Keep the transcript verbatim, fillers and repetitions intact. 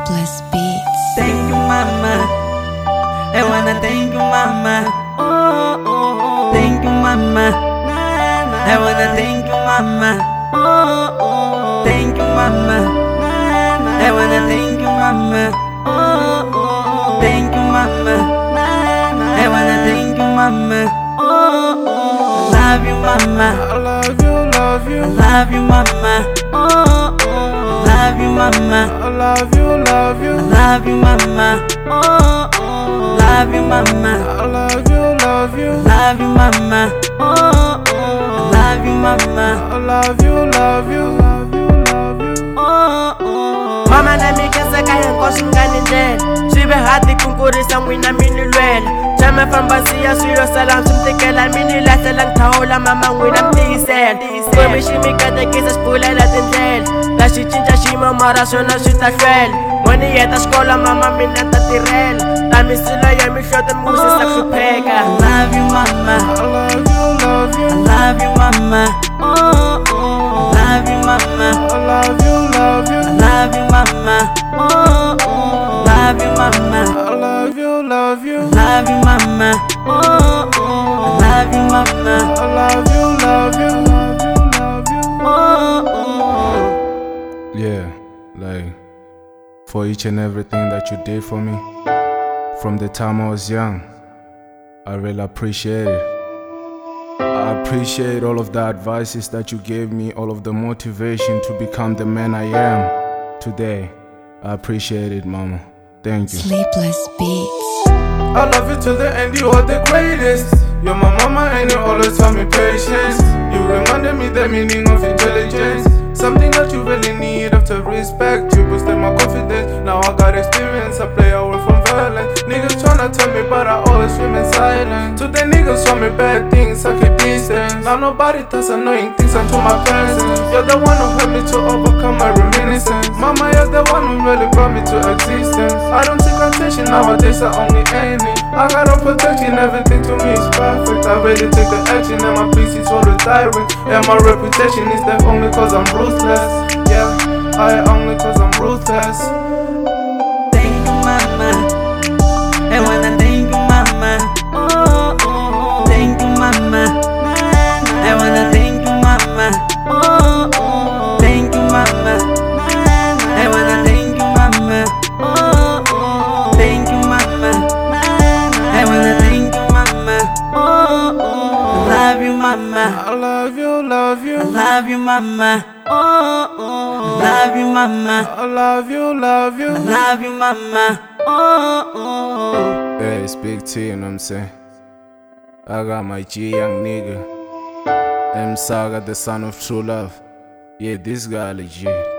Sleepless Beats. Thank you, mama. I wanna thank you, mama. Oh, oh, oh. Thank you, mama. I wanna thank you, mama. Oh, oh. Thank you, mama. I wanna thank you, mama. Oh, oh. Thank you, mama. I wanna thank you, mama. Oh, oh. Love you, mama. I love you, love you. Love you, mama. Oh, oh. Love you, mama. I love you, love you. Love you, mama. Oh, oh. Love you, mama. I love you, love you. Love you, mama. Oh, oh. Love you, mama. I love you, love you. Love you, love you. Oh, oh. Mama na mikasa kaya nkosi ngani ndlela Swibe hati kunkurisa mwina mini lwela Jama fambasiya swilo salam simtikela mini lahlela ngithawula mama nwina mtiyisela Kwemi ximikatekisa xipulela tindlela La xi cinca xiyimo mara swona swi ta hlwela Mwini yeta xikola mama mina ta tirhela Ta misilo ya mihloto mi wisisa ku hlupheka Love you, mama. I love you, love you. Love you, mama. Oh, oh. Love you, mama. I love you, love you. Love you, mama. Oh, oh. Love you, mama. I love you, love you. Love you, mama. Oh, oh. Love you, mama. I love you, love you. Love you, love you. Oh, oh. Yeah, like for each and everything that you did for me from the time I was young. I really appreciate it. I appreciate all of the advices that you gave me, all of the motivation to become the man I am today. I appreciate it, mama. Thank you. Sleepless Beats. I love you till the end, you are the greatest. You're my mama and you always taught me patience. You reminded me the meaning of intelligence. Something that you really need after respect. You boosted my confidence, now I got experience. I play away from violence. Niggas tryna tell me but I always remain silent. Today niggas show me bad things, I keep distance. Now nobody does annoying things unto my presence. You're the one who helped me to overcome my reminiscence. Mama, you're the one who really brought me to existence. I don't take attention nowadays, I only aim it. I got no protection, everything to me is perfect. I really take the action and my peace is all the direct. And my reputation is that only cause I'm ruthless. Yeah, I only cause I'm ruthless. Thank you, mama. I wanna thank you, mama. Oh, oh. Thank you, mama. I wanna thank you, mama. Oh, oh. Thank you, mama. I wanna thank you, mama. Oh, oh. Thank you, mama. I wanna thank you, mama. Oh, oh. Love you, mama. I love you, love you. Love you, mama. Oh, oh. Love you, mama. I love you, love you. Love you, mama. Oh, oh. Yeah, it's Big T, you know what I'm saying? I got my G young nigga. M Saga, the son of true love. Yeah, this guy legit.